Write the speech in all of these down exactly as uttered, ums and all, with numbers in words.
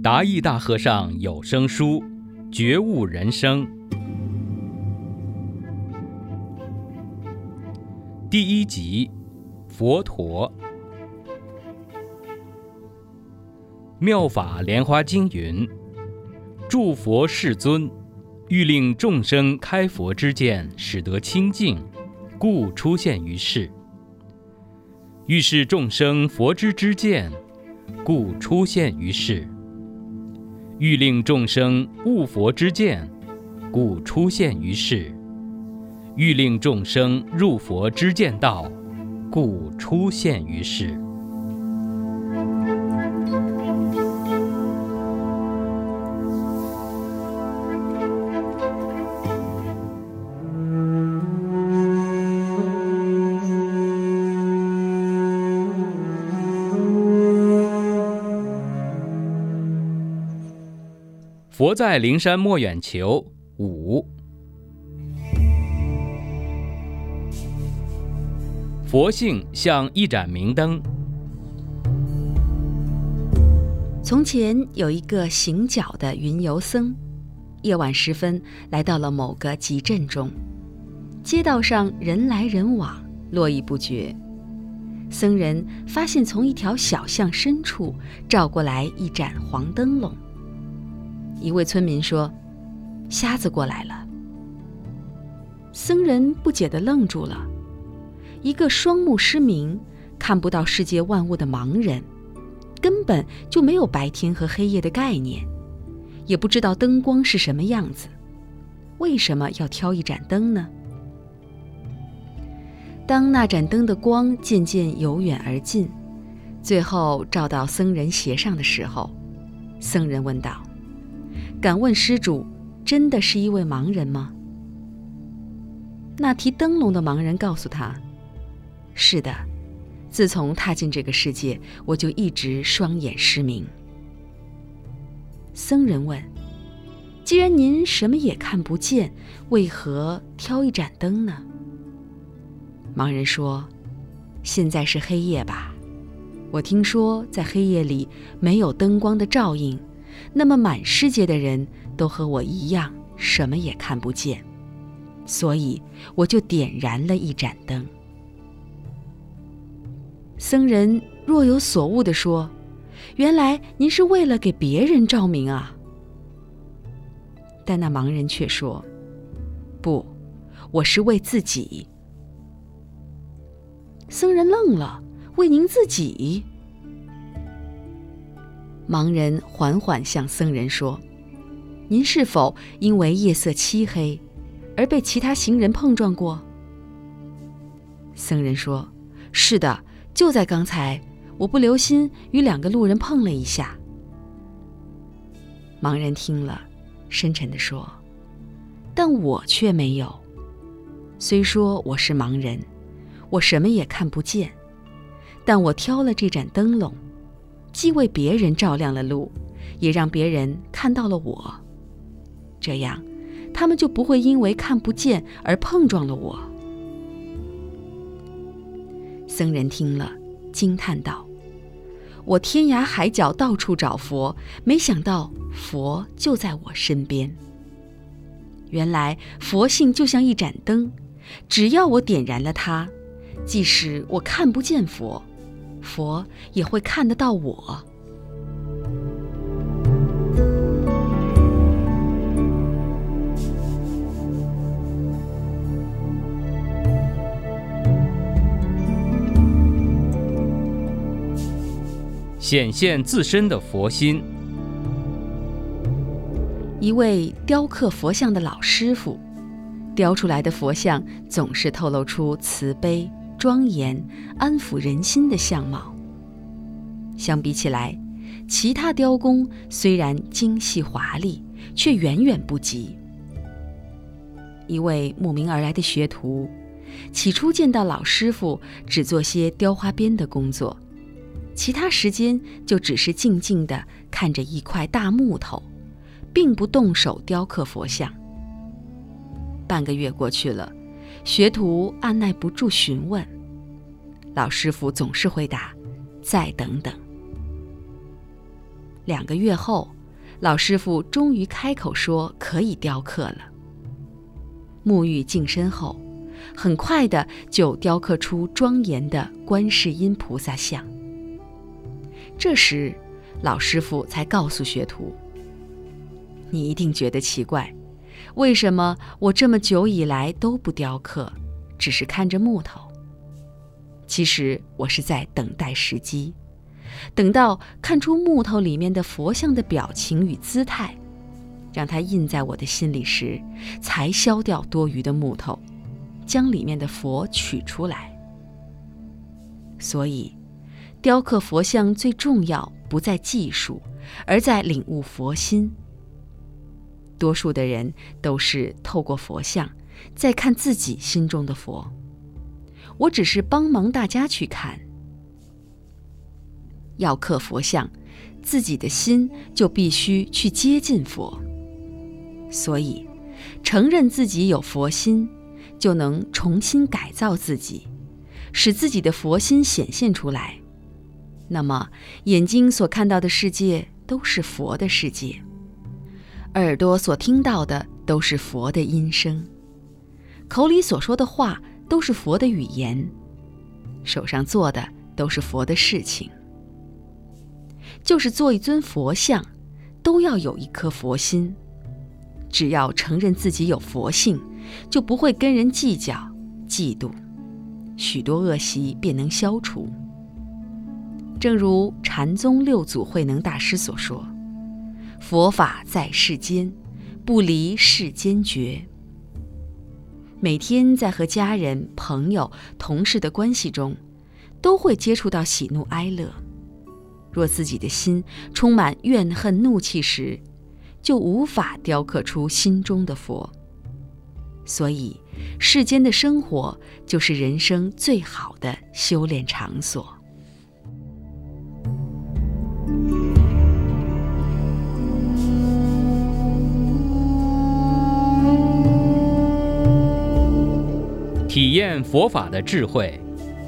达义大和尚有声书，觉悟人生。第一集，佛陀。妙法莲华经云：诸佛世尊，欲令众生开佛之见，使得清净，故出现于世；欲使众生佛之知见，故出现于世；欲令众生悟佛之见，故出现于世；欲令众生入佛之见道，故出现于世。佛在灵山莫远求五。佛性像一盏明灯。 从前有一个行脚的云游僧，夜晚时分来到了某个集镇中，街道上人来人往，络绎不绝。僧人发现从一条小巷深处照过来一盏黄灯笼。一位村民说：“瞎子过来了。”僧人不解地愣住了。一个双目失明、看不到世界万物的盲人，根本就没有白天和黑夜的概念，也不知道灯光是什么样子，为什么要挑一盏灯呢？当那盏灯的光渐渐由远而近，最后照到僧人鞋上的时候，僧人问道：“敢问施主，真的是一位盲人吗？”那提灯笼的盲人告诉他：“是的，自从踏进这个世界，我就一直双眼失明。”僧人问：“既然您什么也看不见，为何挑一盏灯呢？”盲人说：“现在是黑夜吧？我听说在黑夜里没有灯光的照应，那么满世界的人都和我一样什么也看不见，所以我就点燃了一盏灯。”僧人若有所悟地说：“原来您是为了给别人照明啊。”但那盲人却说：“不，我是为自己。”僧人愣了：“为您自己？”盲人缓缓向僧人说：“您是否因为夜色漆黑而被其他行人碰撞过？”僧人说：“是的，就在刚才，我不留心与两个路人碰了一下。”盲人听了，深沉地说：“但我却没有。虽说我是盲人，我什么也看不见，但我挑了这盏灯笼，既为别人照亮了路，也让别人看到了我，这样他们就不会因为看不见而碰撞了我。”僧人听了，惊叹道：“我天涯海角到处找佛，没想到佛就在我身边。原来佛性就像一盏灯，只要我点燃了它，即使我看不见佛，佛也会看得到我。” 显现自身的佛心。 一位雕刻佛像的老师傅，雕出来的佛像总是透露出慈悲、庄严、安抚人心的相貌。相比起来，其他雕工虽然精细华丽，却远远不及。一位慕名而来的学徒，起初见到老师傅只做些雕花边的工作，其他时间就只是静静地看着一块大木头，并不动手雕刻佛像。半个月过去了，学徒按耐不住询问，老师傅总是回答：“再等等。”两个月后， 老师傅终于开口说可以雕刻了。沐浴净身后，很快的就雕刻出庄严的观世音菩萨像。这时，老师傅才告诉学徒：“你一定觉得奇怪，为什么我这么久以来都不雕刻，只是看着木头？其实我是在等待时机，等到看出木头里面的佛像的表情与姿态，让它印在我的心里时，才削掉多余的木头，将里面的佛取出来。所以，雕刻佛像最重要不在技术，而在领悟佛心。多数的人都是透过佛像，在看自己心中的佛。我只是帮忙大家去看。要刻佛像，自己的心就必须去接近佛。所以，承认自己有佛心，就能重新改造自己，使自己的佛心显现出来。那么，眼睛所看到的世界都是佛的世界，耳朵所听到的都是佛的音声，口里所说的话都是佛的语言，手上做的都是佛的事情。就是做一尊佛像，都要有一颗佛心。只要承认自己有佛性，就不会跟人计较、嫉妒，许多恶习便能消除。正如禅宗六祖慧能大师所说：“佛法在世间，不离世间觉。”每天在和家人、朋友、同事的关系中，都会接触到喜怒哀乐。若自己的心充满怨恨、怒气时，就无法雕刻出心中的佛。所以，世间的生活就是人生最好的修炼场所。 体验佛法的智慧。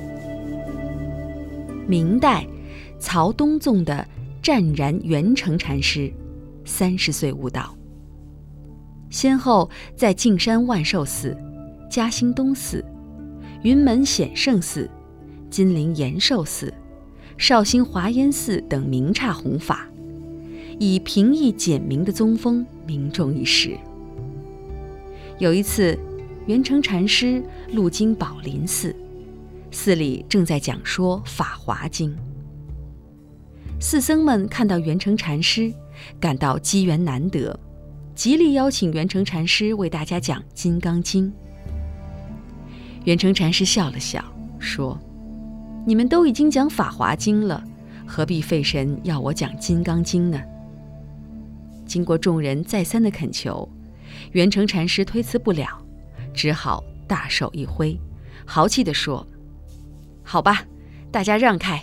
明代曹东纵的湛然圆成禅师，三十岁悟道，先后在径山万寿寺、嘉兴东寺、云门显圣寺、金陵延寿寺、绍兴华严寺等名刹弘法，以平易简明的宗风名重一时。有一次，圆成禅师路经宝林寺，寺里正在讲说《法华经》。寺僧们看到圆成禅师，感到机缘难得，极力邀请圆成禅师为大家讲《金刚经》。圆成禅师笑了笑，说：“你们都已经讲《法华经》了，何必费神要我讲《金刚经》呢？”经过众人再三的恳求，圆成禅师推辞不了，只好大手一挥，豪气地说：“好吧，大家让开。”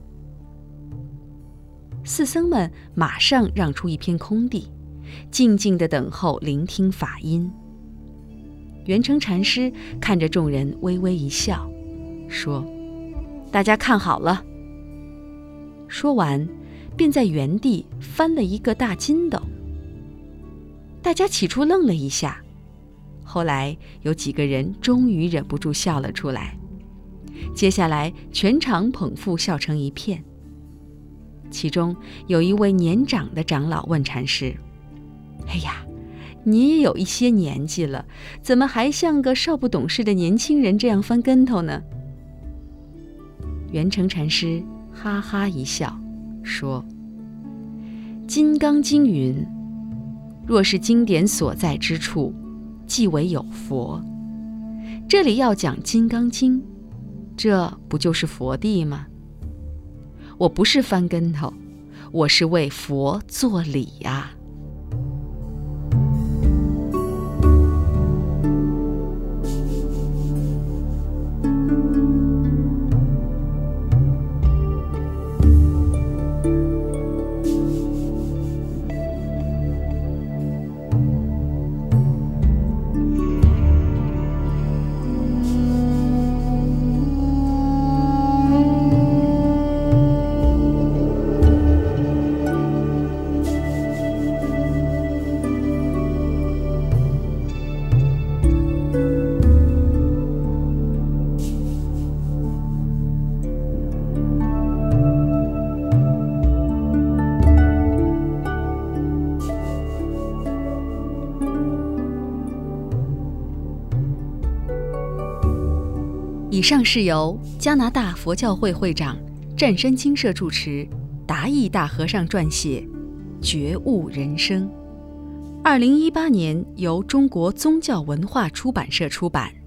寺僧们马上让出一片空地，静静地等候聆听法音。圆成禅师看着众人微微一笑，说：“大家看好了。”说完，便在原地翻了一个大筋斗。大家起初愣了一下，后来有几个人终于忍不住笑了出来，接下来全场捧腹笑成一片。其中有一位年长的长老问禅师：“哎呀，你也有一些年纪了，怎么还像个少不懂事的年轻人这样翻跟头呢？”圆成禅师哈哈一笑，说：“《金刚经》云，若是经典所在之处，即为有佛。这里要讲《金刚经》，这不就是佛地吗？我不是翻跟头，我是为佛做礼呀。” 以上是由加拿大佛教会会长湛山精舍主持，达义大和尚撰写，《觉悟人生》。二零一八年由中国宗教文化出版社出版。